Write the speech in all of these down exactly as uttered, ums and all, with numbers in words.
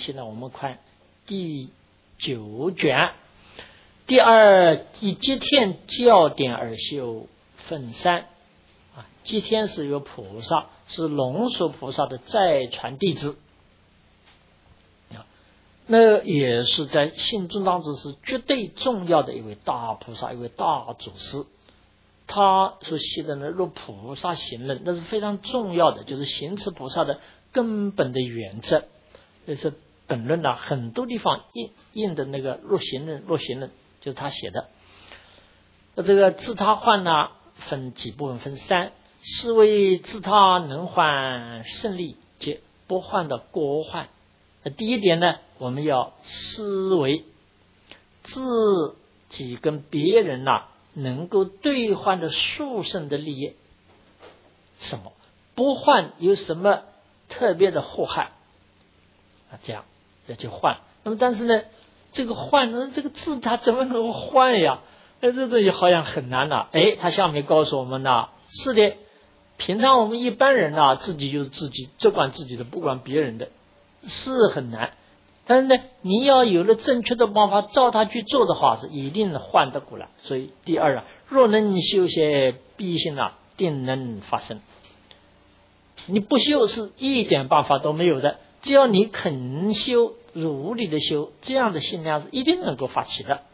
现在我们看第九卷第二，以接天教典而修分三啊，接天是一个菩萨，是龙树菩萨的再传弟子啊，那也是在信众当中是绝对重要的一位大菩萨，一位大祖师。他所写的呢，入菩萨行论，那是非常重要的，就是行持菩萨的根本的原则。这是本论呢，很多地方印印的那个入行论，入行论就是他写的。那这个自他换呢，分几部分，分三。是为自他能换胜利及不换的过患。那第一点呢，我们要思维自己跟别人呐、啊、能够兑换的殊胜的利益，什么不换有什么特别的祸害啊？这样要去换。那么但是呢，这个换呢，这个自他怎么能够换呀？哎，这东西好像很难了。哎，他下面告诉我们呢，是的。平常我们一般人啊，自己就是自己，只管自己的，不管别人的，是很难。但是呢，你要有了正确的方法，照他去做的话，是一定换得过来。所以第二啊，若能修些必行啊，定能发生。你不修是一点办法都没有的，只要你肯修，如理的修，这样的信量是一定能够发起的。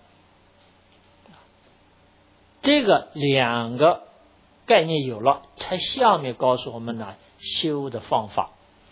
这个两个概念有了，才下面告诉我们呢修的方法。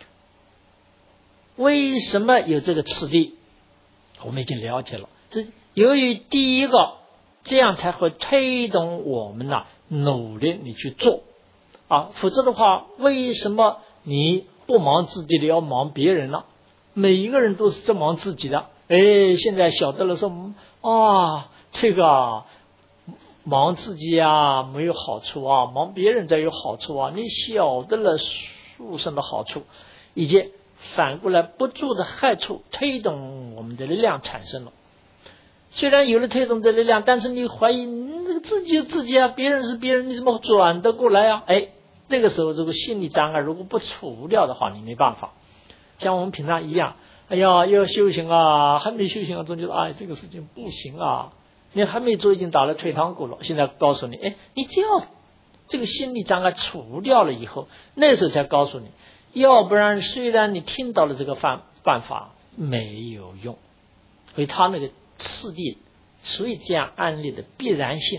为什么有这个次第？我们已经了解了。这由于第一个，这样才会推动我们呢努力你去做啊，否则的话，为什么你不忙自己的，要忙别人呢？每一个人都是这忙自己的。哎，现在晓得了说啊，这个忙自己啊没有好处啊，忙别人才有好处啊。你晓得了殊胜的好处，以及反过来不住的害处，推动我们的力量产生了。虽然有了推动的力量，但是你怀疑你这个自己就自己啊，别人是别人，你怎么转得过来啊？哎，这个时候这个心理障碍如果不除掉的话，你没办法。像我们平常一样，哎呀，要修行啊，还没修行啊，总觉得哎这个事情不行啊。你还没做，已经打了退堂鼓了。现在告诉你，哎，你只要这个心理障碍除掉了以后，那时候才告诉你，要不然虽然你听到了这个办办法没有用，所以他那个次第，所以这样案例的必然性，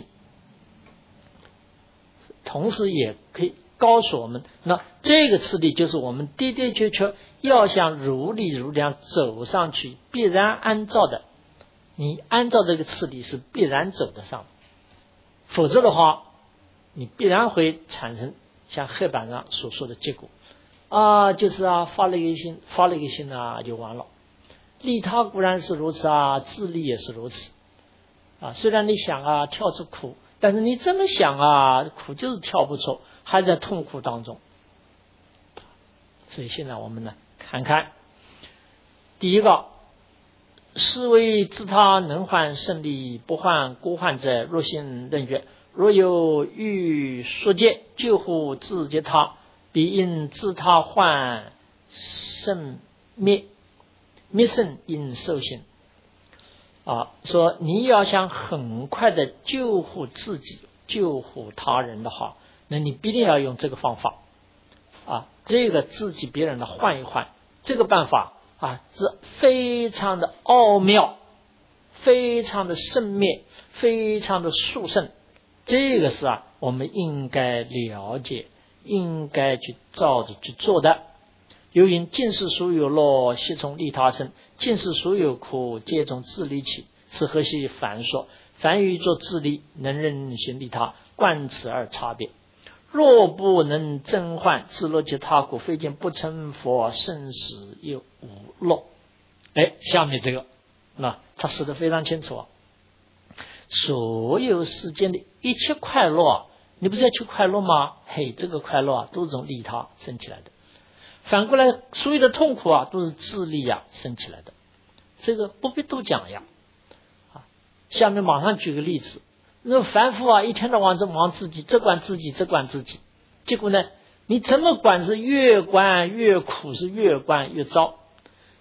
同时也可以告诉我们，那这个次第就是我们的的确确要想如理如量走上去，必然按照的。你按照这个次第是必然走得上，否则的话，你必然会产生像黑板上所说的结果啊，就是啊，发了一个心，发了一个心啊，就完了。利他固然是如此啊，自利也是如此啊。虽然你想啊跳出苦，但是你这么想啊，苦就是跳不出，还在痛苦当中。所以现在我们呢，看看第一个。是为自他能换胜利，不换孤患者，若信任曰：若有欲说戒，救护自结他，必因自他换胜灭，灭胜因受刑。啊，说你要想很快的救护自己，救护他人的话，那你必定要用这个方法啊，这个自己别人的换一换，这个办法。啊，是非常的奥妙，非常的圣灭，非常的殊胜。这个是啊，我们应该了解，应该去照着去做的。由于尽是所有乐，悉从利他生；尽是所有苦，皆从自利起。是何系凡说？凡欲作自利，能人行利他，观此二差别。若不能增换自乐及他苦，非见不成佛，生死又无乐。哎，下面这个，那他说的非常清楚啊。所有世间的一切快乐，你不是要求快乐吗？嘿，这个快乐啊，都是从利他生起来的。反过来，所有的痛苦啊，都是自利啊生起来的。这个不必多讲呀。啊，下面马上举个例子。那凡夫啊，一天到晚在忙自己，只管自己，只管自己，结果呢，你怎么管是越管越苦，是越管越糟。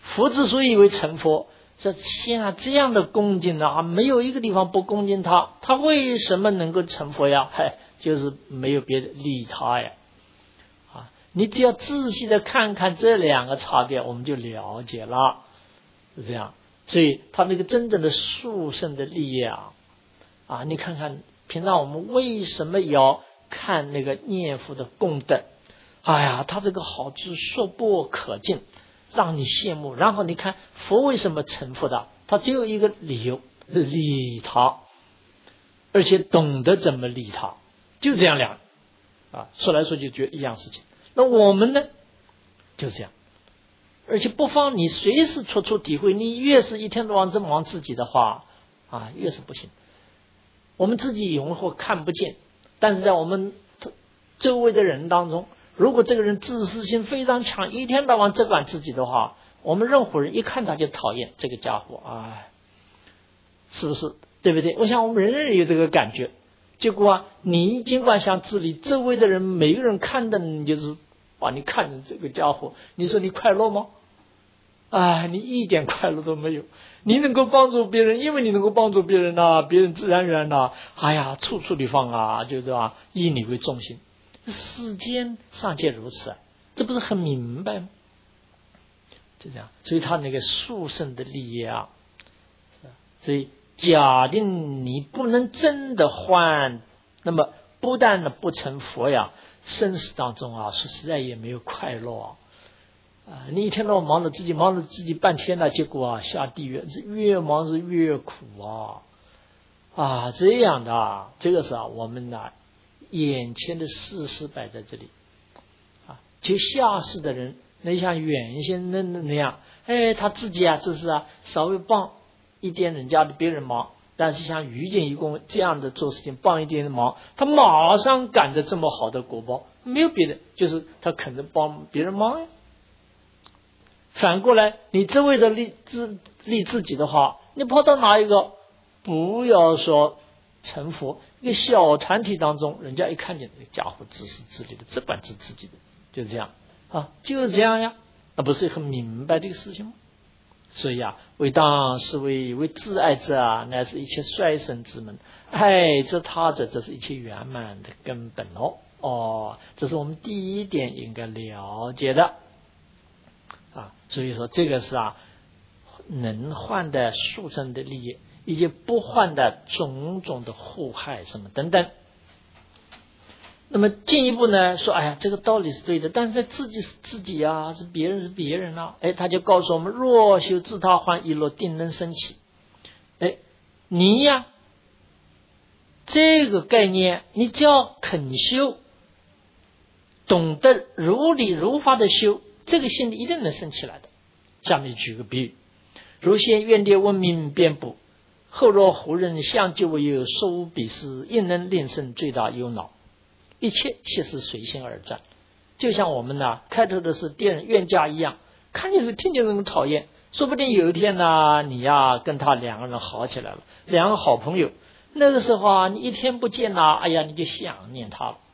佛之所以为成佛，这像这样的恭敬啊，没有一个地方不恭敬他，他为什么能够成佛呀？嗨，就是没有别的利他呀。啊，你只要仔细的看看这两个差别，我们就了解了，是这样。所以他那个真正的殊胜的利益啊，啊，你看看平常我们为什么要看那个念佛的功德？哎呀，他这个好处说不可尽，让你羡慕。然后你看佛为什么成佛的？他只有一个理由，利他，而且懂得怎么利他，就这样两啊，说来说去就一样事情。那我们呢，就这样。而且不妨你随时处处体会，你越是一天到晚这么忙自己的话啊，越是不行。我们自己有或看不见，但是在我们周围的人当中，如果这个人自私心非常强，一天到晚只管自己的话，我们任何人一看他就讨厌这个家伙，哎，是不是？对不对？我想我们人人有这个感觉。结果啊，你尽管想治理周围的人，每个人看的你就是把你看成这个家伙，你说你快乐吗？哎，你一点快乐都没有。你能够帮助别人，因为你能够帮助别人呐、啊，别人自然而然呐，哎呀，处处地方啊，就是啊，以你为中心。世间尚且如此啊，这不是很明白吗？就这样，所以他那个殊胜的利益啊，所以假定你不能真的换，那么不但呢不成佛呀，生死当中啊，说实在也没有快乐啊。啊，你一天到晚忙着自己，忙着自己半天了，结果啊下地狱，是越忙是越苦啊！啊，这样的啊，这个是啊，我们呢、啊、眼前的事实摆在这里啊，就下世的人，那像原先那那样，哎，他自己啊，这是啊稍微帮一点人家的别人忙，但是像愚见愚公这样的做事情帮一点忙，他马上赶着这么好的果报，没有别的，就是他肯定帮别人忙呀。反过来，你只为了利自利自己的话，你跑到哪一个？不要说成佛，一个小团体当中，人家一看见这个家伙自私自利的，只管治自己的，就这样啊，就是这样呀，那不是很明白的一个事情吗？所以啊，为当是为为自爱者啊，乃是一切衰生之门；爱着他者，这是一切圆满的根本哦。哦，这是我们第一点应该了解的。啊，所以说这个是啊，能换的殊胜的利益，以及不换的种种的祸害什么等等。那么进一步呢，说哎呀，这个道理是对的，但是自己是自己啊，是别人是别人啊。哎，他就告诉我们：若修自他换，一若定能生起。哎，你呀，这个概念，你只要肯修，懂得如理如法的修。这个心里一定能生起来的。下面举个比喻，如先愿界闻名遍布，后若胡人相救为有，说无彼事，应能令生最大忧恼。一切皆是随心而转，就像我们呢开头的是店冤家一样，看见听见人讨厌，说不定有一天呢，你呀跟他两个人好起来了，两个好朋友，那个时候啊，你一天不见呐，哎呀，你就想念他了。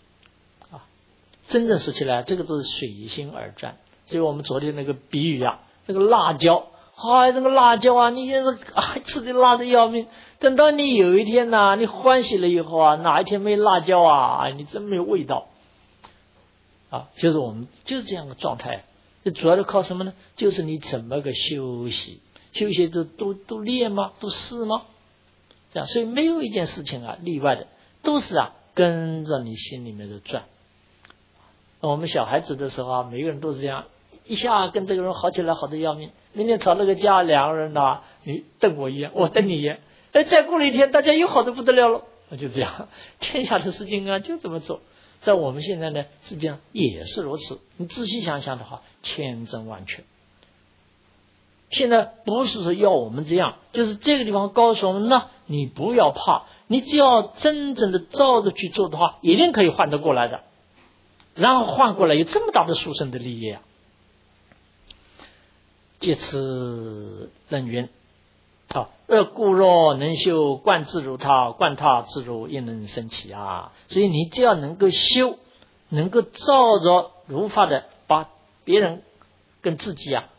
真正说起来，这个都是随心而转。所以我们昨天那个比喻啊，这个辣椒，哎，这个辣椒啊，你现在啊吃的辣的要命。等到你有一天呢、啊，你欢喜了以后啊，哪一天没辣椒啊，你真没有味道啊。就是我们就是这样的状态。这主要是靠什么呢？就是你怎么个休息，休息都都都练吗？都试吗？这样，所以没有一件事情啊例外的，都是啊跟着你心里面的转。我们小孩子的时候啊，每个人都是这样，一下跟这个人好起来，好的要命。明天吵了个架，两个人呐、啊，你瞪我一眼，我瞪你一眼，哎，再过了一天，大家又好的不得了了。就这样，天下的事情啊，就这么做。在我们现在呢，实际上也是如此。你仔细想想的话，千真万确。现在不是说要我们这样，就是这个地方告诉我们呢，你不要怕，你只要真正的照着去做的话，一定可以换得过来的。然后换过来有这么大的殊胜的利益啊！借此论云：好，二故若能修观自如他，观他自如，亦能生起啊！所以你只要能够修，能够照着如法的把别人跟自己啊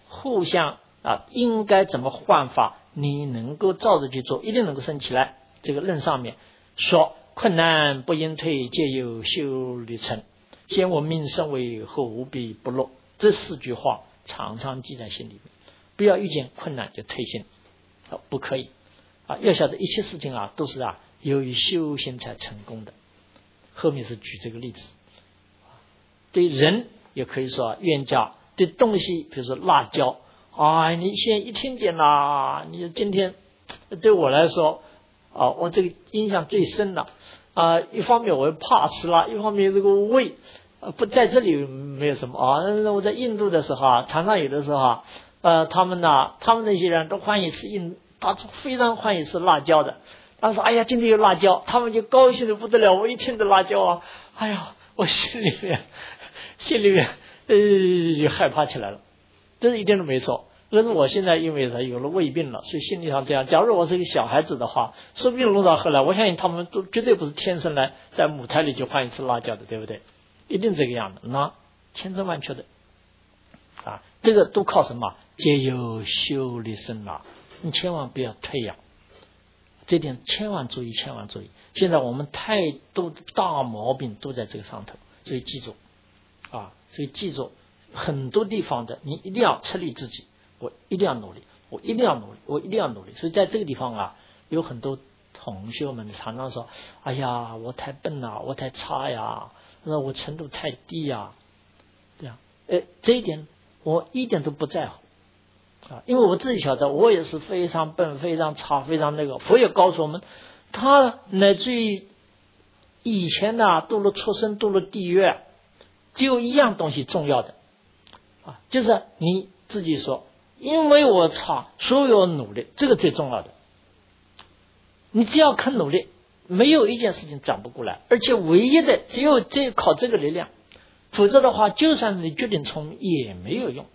互相啊，应该怎么换法，你能够照着去做，一定能够升起来。这个论上面说，困难不应退，皆有修理成。先闻名声为，后无必不落。这四句话常常记在心里面，不要遇见困难就退心，啊，不可以啊！要晓得一切事情啊，都是啊由于修行才成功的。后面是举这个例子，对人也可以说冤家，对东西，比如说辣椒啊，你现在一听见啦，你今天对我来说啊，我这个印象最深了啊。一方面我怕吃辣，一方面这个胃啊不在这里没有什么啊。我在印度的时候啊，常常有的时候啊，呃，他们呢，他们那些人都欢喜吃印，他非常欢喜吃辣椒的。他说：“哎呀，今天有辣椒，他们就高兴的不得了。我一听到辣椒啊，哎呀，我心里面心里面呃就害怕起来了。这是一点都没错。可是我现在因为他有了胃病了，所以心理上这样。假如我是一个小孩子的话，说不定弄到后来，我相信他们都绝对不是天生来在母胎里就欢喜吃辣椒的，对不对？一定这个样的，那千真万确的啊。这个都靠什么？皆有修理生啊！你千万不要退呀。”这点千万注意，千万注意！现在我们太多大毛病都在这个上头，所以记住啊，所以记住很多地方的，你一定要吃力自己，我一定要努力，我一定要努力，我一定要努力。所以在这个地方啊，有很多同学们常常说：“哎呀，我太笨了，我太差呀，那我程度太低呀。”这样，哎，这一点我一点都不在乎。啊，因为我自己晓得，我也是非常笨、非常差、非常那个。佛也告诉我们，他乃至于以前呢，度了畜生、度了地狱，只有一样东西重要的啊，就是你自己说，因为我差，所以我努力，这个最重要的。你只要肯努力，没有一件事情转不过来，而且唯一的只有这靠这个力量，否则的话，就算是你决定聪明也没有用。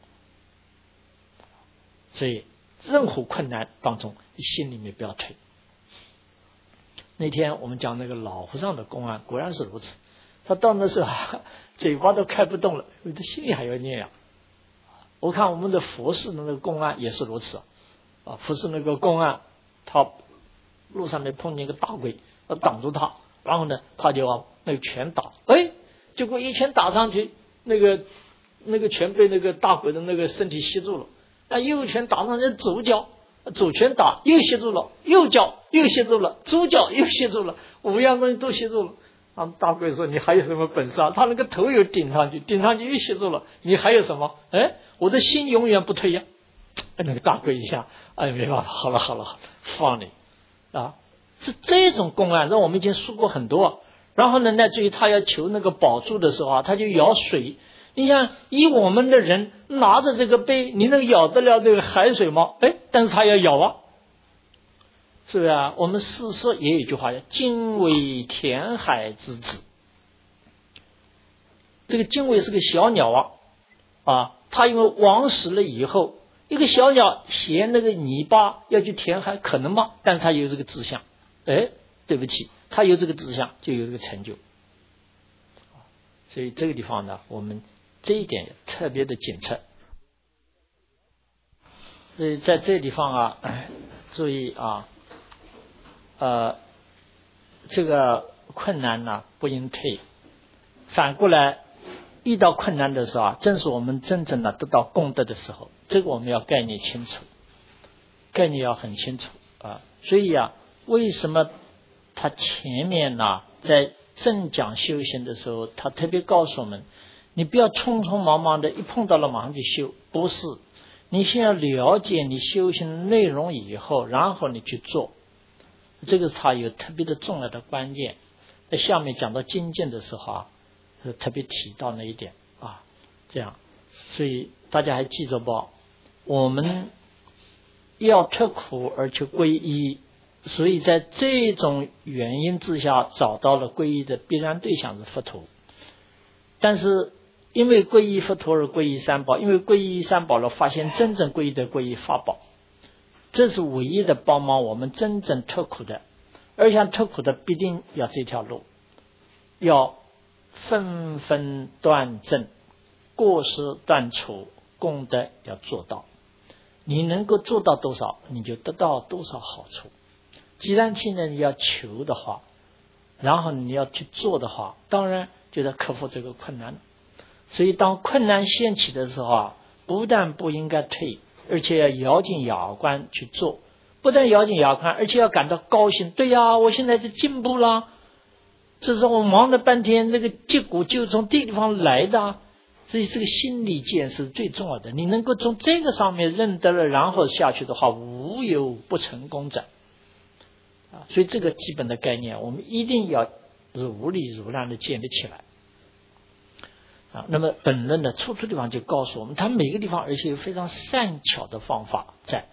所以任何困难当中，你心里面不要退。那天我们讲那个老和尚的公案，果然是如此。他到那时候嘴巴都开不动了，他心里还要念呀。我看我们的佛寺的那个公案也是如此啊，佛寺那个公案，他路上面碰见一个大鬼，要挡住他，然后呢，他就要那个拳打，哎，结果一拳打上去，那个那个拳被那个大鬼的那个身体吸住了。那右拳打上去左脚，左拳打又吸住了，右脚又吸住了，左脚又吸住了，五样东西都吸住了。啊，大鬼说：“你还有什么本事啊？”他那个头又顶上去，顶上去又吸住了，你还有什么？哎，我的心永远不退呀！那个大鬼一下，哎，没办法，好了好了好了，放你啊！是这种公案，让我们已经说过很多。然后呢，乃至于他要求那个宝珠的时候啊，他就舀水。你想以我们的人拿着这个杯，你能舀得了这个海水吗？哎，但是他要舀啊，是不是啊？我们诗说也有一句话叫“精卫填海之子”，这个精卫是个小鸟啊，啊，它因为亡死了以后，一个小鸟衔那个泥巴要去填海，可能吗？但是它有这个志向，哎，对不起，它有这个志向，就有这个成就。所以这个地方呢，我们这一点特别的检测。所以在这个地方啊，注意啊，呃，这个困难呢不应退。反过来，遇到困难的时候啊，正是我们真正的得到功德的时候。这个我们要概念清楚，概念要很清楚啊。所以啊，为什么他前面呢，在正讲修行的时候，他特别告诉我们，你不要匆匆忙忙的一碰到了马上就修，不是，你先要了解你修行的内容以后，然后你去做，这个是他有特别的重要的关键。在下面讲到精进的时候啊，是特别提到那一点啊，这样，所以大家还记着不？我们要脱苦而去皈依。所以在这种原因之下，找到了皈依的必然对象是佛陀。但是因为皈依佛陀而皈依三宝，因为皈依三宝了，发现真正皈依的皈依法宝，这是唯一的帮忙我们真正脱苦的。而想脱苦的，必定要这条路，要分分断正，过失断除， 功德要做到，你能够做到多少，你就得到多少好处。既然现在你要求的话，然后你要去做的话，当然就得克服这个困难。所以当困难掀起的时候啊，不但不应该退，而且要咬紧牙关去做。不但咬紧牙关，而且要感到高兴。对呀，我现在就进步了。这是我忙了半天，这个结果就从这个地方来的。所以这个心理建设是最重要的。你能够从这个上面认得了，然后下去的话，无有不成功者。啊，所以这个基本的概念，我们一定要如理如量的建立起来。啊，那么本论的处处地方就告诉我们，它每个地方而且有非常善巧的方法在。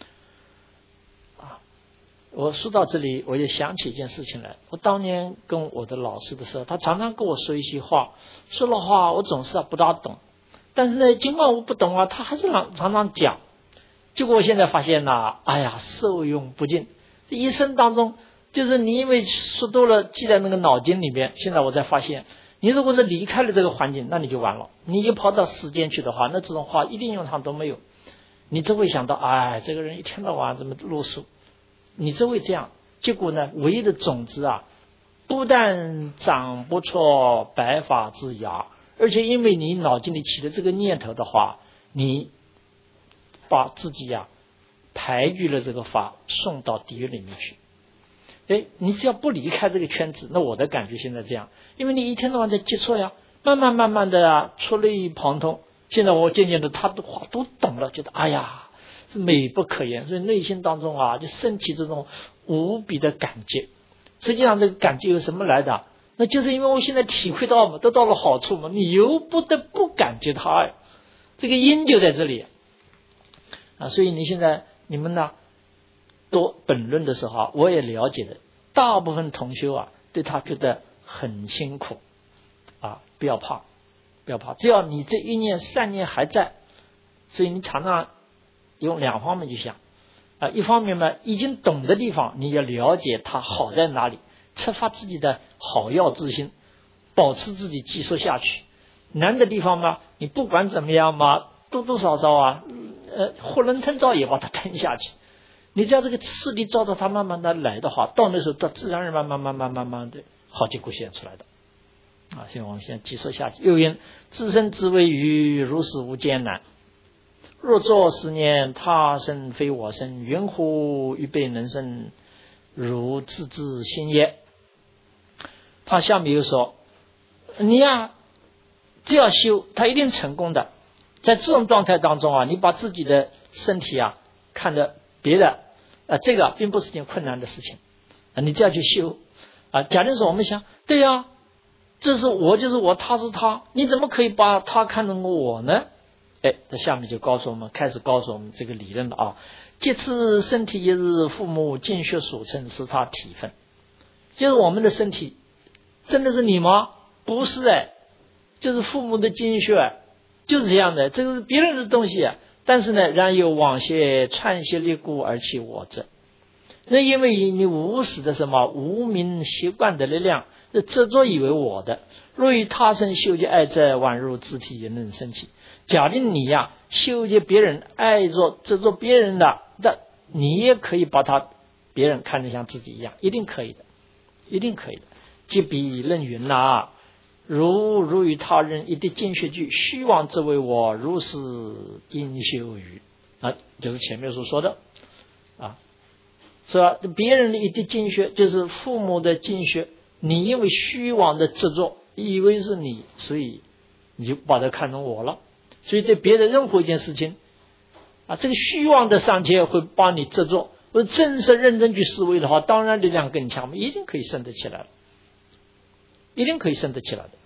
啊，我说到这里，我也想起一件事情来。我当年跟我的老师的时候，他常常跟我说一些话，说了话我总是不大懂，但是呢，尽管我不懂啊，他还是常常常讲。结果我现在发现呢，哎呀，受用不尽。这一生当中，就是你因为说多了，记在那个脑筋里面。现在我才发现，你如果是离开了这个环境，那你就完了。你就跑到世间去的话，那这种话一点用场都没有。你只会想到，哎，这个人一天到晚这么啰嗦，你只会这样。结果呢，唯一的种子啊，不但长不出白发之芽，而且因为你脑筋里起的这个念头的话，你把自己呀、啊、排拒了这个法，送到地狱里面去。哎，你只要不离开这个圈子，那我的感觉现在这样，因为你一天到晚在接触呀，慢慢慢慢的啊，触类旁通。现在我渐渐的，他的话都懂了，觉得哎呀，是美不可言。所以内心当中啊，就升起这种无比的感激。实际上这个感激由什么来的？那就是因为我现在体会到嘛，得到了好处嘛，你由不得不感激他呀。这个因就在这里啊，所以你现在你们呢，读本论的时候，我也了解的，大部分同修啊，对他觉得很辛苦啊，不要怕。不要怕，只要你这一念善念还在，所以你常常用两方面去想啊，一方面嘛，已经懂的地方你要了解它好在哪里，策发自己的好药之心，保持自己继续下去。难的地方嘛，你不管怎么样嘛，多多少少啊，呃，囫囵吞枣也把它吞下去。你只要这个次第照着它慢慢的来的话，到那时候它自然而然慢慢慢慢慢慢的好结果显出来的。啊，所以我们现在继续下去。又因自身之谓于如是无艰难，若作十念，他生非我生，云乎预备能生，如自知心也。他下面又说，你呀，只要修，他一定成功的。在这种状态当中啊，你把自己的身体啊看得别的啊，这个并不是件困难的事情啊，你这样去修啊。假定说我们想，对呀、啊。这是我就是我，他是他，你怎么可以把他看成我呢？哎，这下面就告诉我们，开始告诉我们这个理论了啊。借此身体也是父母精血所成，是他体分。就是我们的身体，真的是你吗？不是哎，就是父母的精血，就是这样的，这个是别人的东西啊。但是呢，然有往些串些立故而起我者。那因为你无始的什么无明习惯的力量。这执着以为我的，若与他生修结爱者，宛如肢体也能生起。假定你呀、啊、修结别人，爱着执着别人的，那你也可以把他别人看得像自己一样，一定可以的，一定可以的。即彼论云呐、啊，如如与他人一滴精血聚，虚妄之为我，如是应修于啊，就是前面所说的啊，是吧？别人的一滴精血，就是父母的精血。你因为虚妄的执着，以为是你，所以你就把它看成我了。所以对别的任何一件事情啊，这个虚妄的上界会帮你执着。而真实认真去思维的话，当然力量更强，一定可以升得起来，一定可以升得起来的。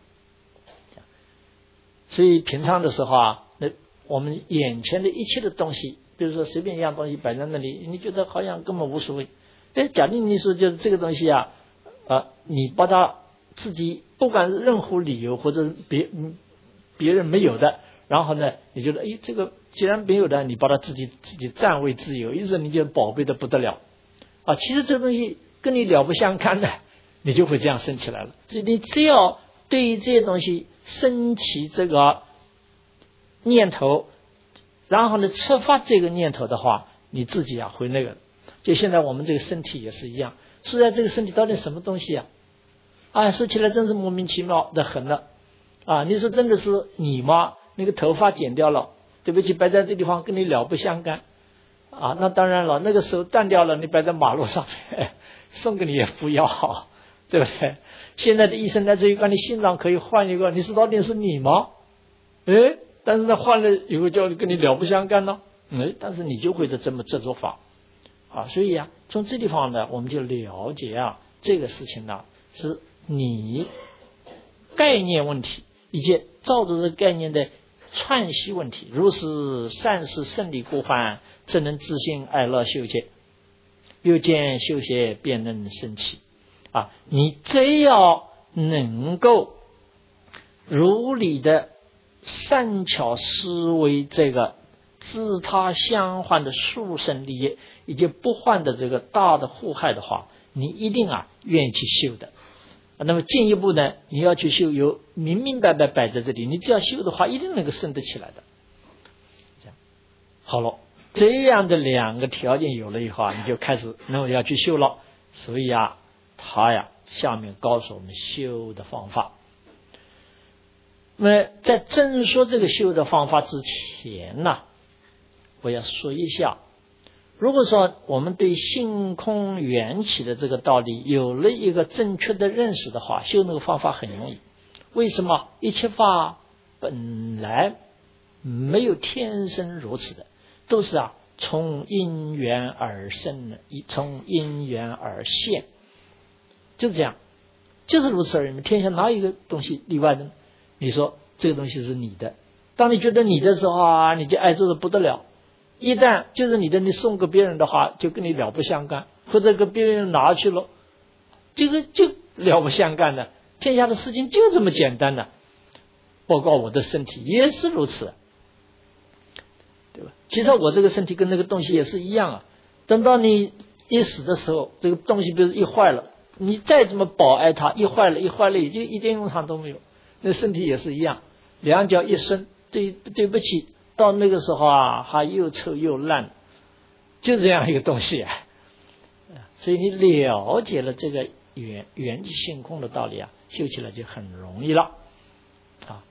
所以平常的时候啊，那我们眼前的一切的东西，比如说随便一样东西摆在那里，你觉得好像根本无所谓。哎，假定你说就是这个东西啊。啊，你把它自己不管是任何理由或者别别人没有的，然后呢，你觉得哎，这个既然没有的，你把它自己自己占为自有，于是你就宝贝的不得了啊。其实这个东西跟你了不相干的，你就会这样升起来了。所以你只要对于这些东西升起这个念头， 然后呢，触发这个念头的话，你自己啊会那个。就现在我们这个身体也是一样，虽然这个身体到底什么东西啊？啊，说起来真是莫名其妙的很了啊！你说真的是你吗？那个头发剪掉了，对不起，摆在这地方跟你了不相干啊！那当然了，那个手断掉了，你摆在马路上面，送给你也不要，对不对？现在的医生在这一关，你心脏可以换一个，你说到底是你吗？哎，但是他换了以后就跟你了不相干了，哎，但是你就会的这么这做法啊！所以啊，从这地方呢，我们就了解啊，这个事情呢是你概念问题，以及照着这个概念的串习问题。如是善事胜利过患，则能自信爱乐修结，又见修学便能生起啊！你只要能够如理的善巧思维这个自他相换的殊胜利益以及不换的这个大的祸害的话，你一定啊愿意去修的。那么进一步呢，你要去修，有明明白白摆在这里，你只要修的话，一定能够升得起来的。这样好了，这样的两个条件有了以后啊，你就开始那么要去修了。所以啊，他呀下面告诉我们修的方法。那么在正说这个修的方法之前呢，我要说一下，如果说我们对性空缘起的这个道理有了一个正确的认识的话，修那个方法很容易。为什么？一切法本来没有天生如此的，都是啊从因缘而生的，从因缘而现，就是这样，就是如此而已。天下哪有一个东西例外的呢？你说这个东西是你的，当你觉得你的时候啊，你就爱做的不得了。一旦就是你的，你送给别人的话，就跟你了不相干，或者给别人拿去了，这个就了不相干的。天下的事情就这么简单的，包括我的身体也是如此，对吧？其实我这个身体跟那个东西也是一样啊。等到你一死的时候，这个东西比如一坏了，你再怎么保爱它，一坏了，一坏了也就一点用场都没有。那身体也是一样，两脚一伸，对对不起。到那个时候啊，还又臭又烂，就这样一个东西啊。所以你了解了这个缘缘起性空的道理啊，修起来就很容易了啊。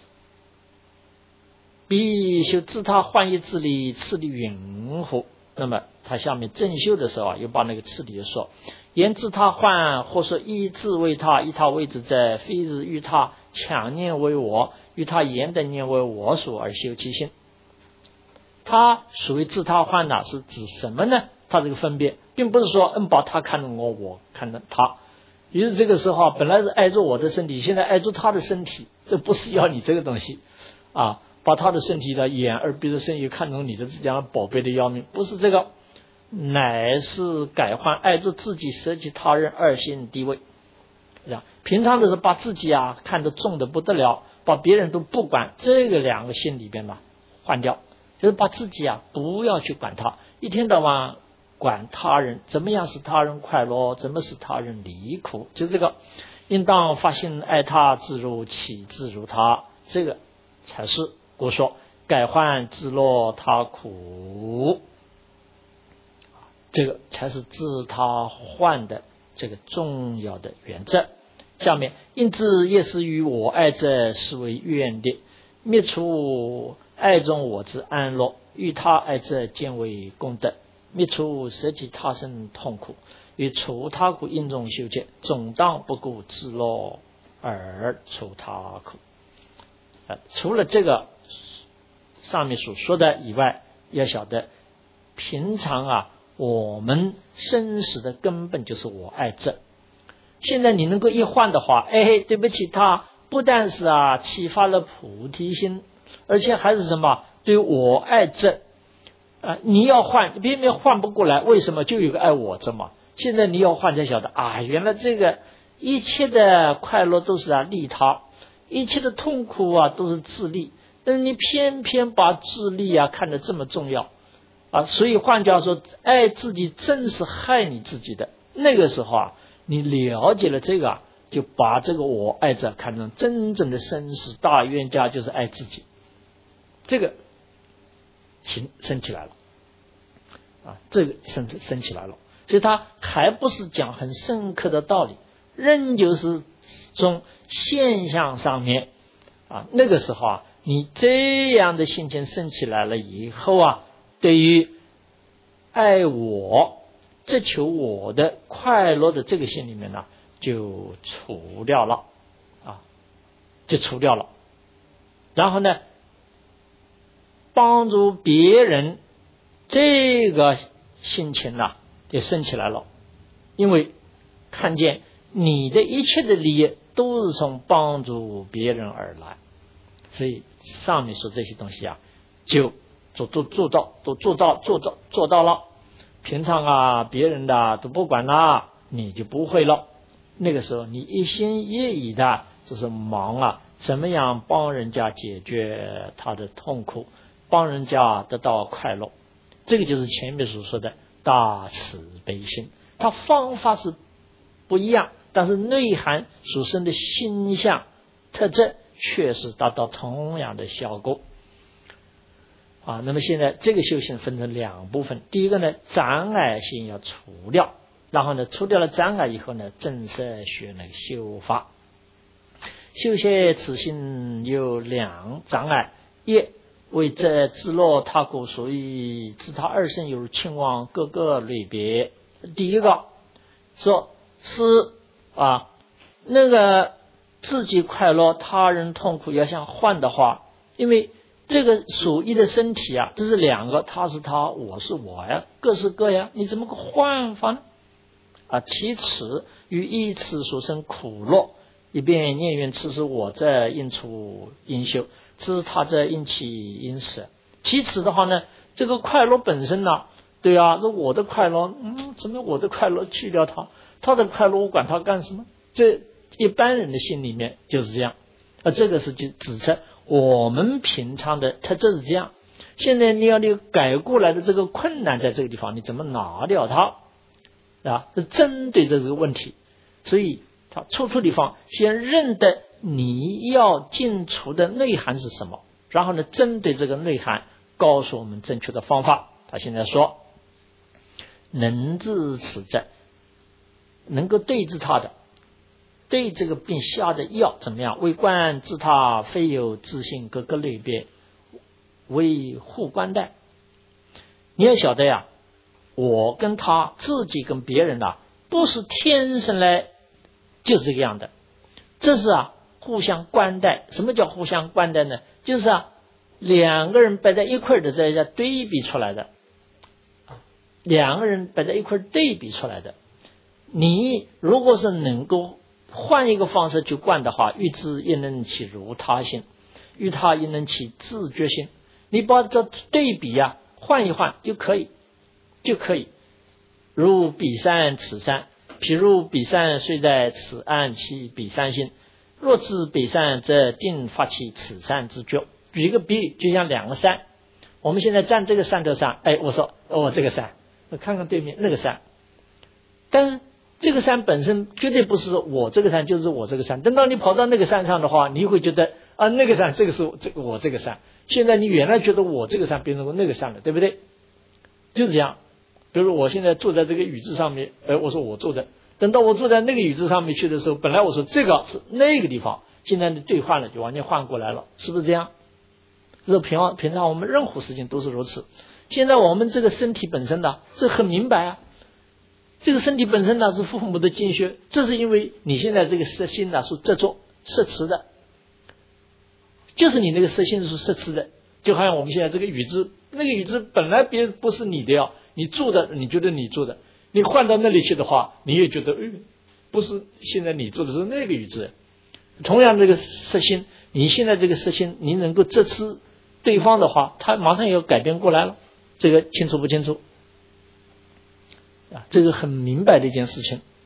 必修自他换一自力，次第云乎？那么他下面正修的时候啊，又把那个次第说：言自他换，或说依自为他，依他为之者，非是欲他强念为我，与他言的念为我所而修其心。他所谓自他换呢，是指什么呢？他这个分别并不是说嗯把他看着我，我看着他。于是这个时候本来是爱着我的身体，现在爱着他的身体，这不是要你这个东西啊，把他的身体的眼耳鼻的身体看成你的这样宝贝的要命，不是这个，乃是改换爱着自己，舍弃他人二心地位。这样平常的是把自己啊看得重的不得了，把别人都不管，这个两个心里边嘛换掉，就是把自己啊不要去管他，一天到晚管他人，怎么样使他人快乐，怎么使他人离苦，就这个应当发心爱他自如起自如他，这个才是我说改换自乐他苦，这个才是自他换的这个重要的原则。下面因之业是于我爱者是为愿的，灭除爱中我之安乐，与他爱者见为功德，灭除舍己他生痛苦，与除他苦因中修结，总当不顾自乐而除他苦。呃、除了这个上面所说的以外，要晓得平常啊我们生死的根本就是我爱者。现在你能够一换的话，哎，对不起，他不但是啊启发了菩提心，而且还是什么对我爱者啊，你要换偏偏换不过来，为什么？就有个爱我者嘛。现在你要换才晓得啊，原来这个一切的快乐都是啊利他，一切的痛苦啊都是自利，但是你偏偏把自利啊看得这么重要啊，所以换句话说，爱自己正是害你自己的。那个时候啊，你了解了这个啊，就把这个我爱者看成真正的生死大冤家，就是爱自己。这个升升起来了啊，这个升升起来了，所以他还不是讲很深刻的道理，仍旧是从现象上面啊，那个时候啊，你这样的心情升起来了以后啊，对于爱我、追求我的快乐的这个心里面呢，就除掉了啊，就除掉了。然后呢，帮助别人这个心情呢，就升起来了，因为看见你的一切的利益都是从帮助别人而来，所以上面说这些东西啊，就做做做到，都做到做到做到了。平常啊，别人的都不管啦，你就不会了。那个时候，你一心一意的就是忙啊，怎么样帮人家解决他的痛苦，帮人家得到快乐。这个就是前面所说的大慈悲心。它方法是不一样，但是内涵所生的心相特征确实达到同样的效果啊。那么现在这个修行分成两部分，第一个呢，障碍性要除掉，然后呢，除掉了障碍以后呢，正式学那个修法。修学此心有两障碍，一为这自乐他故，所以自他二生有情况各个类别。第一个说是啊，那个自己快乐，他人痛苦，要想换的话，因为这个属一的身体啊，这是两个，他是他，我是我呀，各是各呀，你怎么个换法呢？啊，其次于一次所生苦乐，一边念缘此是我在因处因修，此是他在因起因舍。其次的话呢，这个快乐本身呢，对啊，这我的快乐，嗯，怎么我的快乐去掉它，他的快乐我管他干什么？这一般人的心里面就是这样啊，这个是就指出我们平常的特质是这样。现在你要你改过来的这个困难在这个地方，你怎么拿掉它啊？是针对这个问题，所以它处处地方先认得你要进除的内涵是什么，然后呢，针对这个内涵告诉我们正确的方法。他现在说，能治此症，能够对治他的，对这个病下的药怎么样？为观治他，非有自性各个类别，为护观待。你要晓得呀，我跟他自己跟别人啊，不是天生来就是这个样的，这是啊互相观待。什么叫互相观待呢？就是啊两个人摆在一块的，在这对比出来的，两个人摆在一块对比出来的。你如果是能够换一个方式去观的话，与之亦能起如他性，与他亦能起自觉性。你把这对比啊换一换就可以，就可以。如彼山此山，譬如彼山虽在此岸起彼山心，若知彼山则定发起此山之觉。举一个比喻，就像两个山，我们现在站这个山头上，哎，我说哦这个山，我看看对面那个山，但是这个山本身绝对不是我这个山就是我这个山。等到你跑到那个山上的话，你会觉得啊那个山这个是这个我这个山。现在你原来觉得我这个山变成那个山了，对不对？就是这样。比如我现在坐在这个椅子上面，哎，我说我坐在，等到我坐在那个椅子上面去的时候，本来我说这个是那个地方，现在你兑换了，就完全换过来了，是不是这样？这平常平常我们任何事情都是如此。现在我们这个身体本身呢，这很明白啊。这个身体本身呢是父母的精血，这是因为你现在这个色心呢是执着摄持的，就是你那个色心是摄持的。就好像我们现在这个椅子，那个椅子本来别不是你的呀，你坐的你觉得你坐的，你换到那里去的话，你也觉得哎，不是现在你坐的是那个椅子。同样这个色心，你现在这个色心你能够执持对方的话，他马上要改变过来了。这个清楚不清楚啊？这个很明白的一件事情。